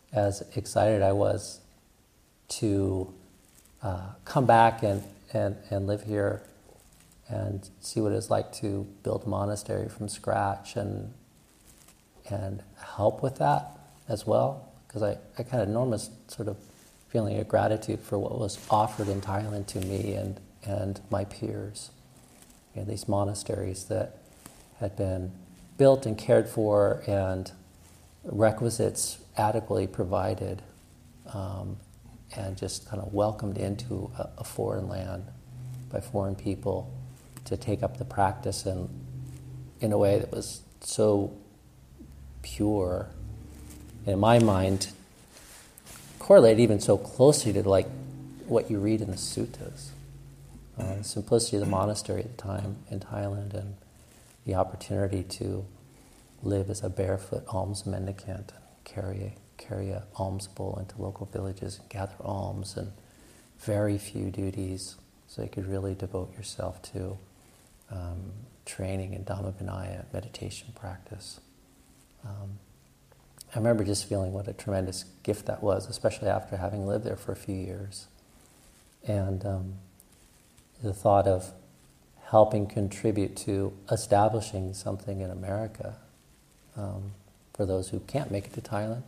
as excited I was to come back and live here and see what it's like to build a monastery from scratch and help with that as well, because I had an enormous sort of feeling of gratitude for what was offered in Thailand to me and my peers. You know, these monasteries that had been built and cared for and requisites adequately provided, and just kind of welcomed into a foreign land by foreign people to take up the practice in a way that was so pure, in my mind, correlated even so closely to like what you read in the suttas. The simplicity of the monastery at the time in Thailand and the opportunity to live as a barefoot alms mendicant and carry a alms bowl into local villages and gather alms, and very few duties, so you could really devote yourself to training in Dhamma Vinaya, meditation practice. I remember just feeling what a tremendous gift that was, especially after having lived there for a few years. And the thought of helping contribute to establishing something in America for those who can't make it to Thailand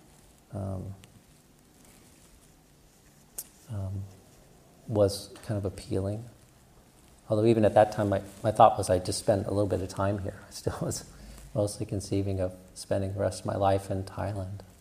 was kind of appealing. Although even at that time, my thought was I'd just spend a little bit of time here. I still was mostly conceiving of spending the rest of my life in Thailand.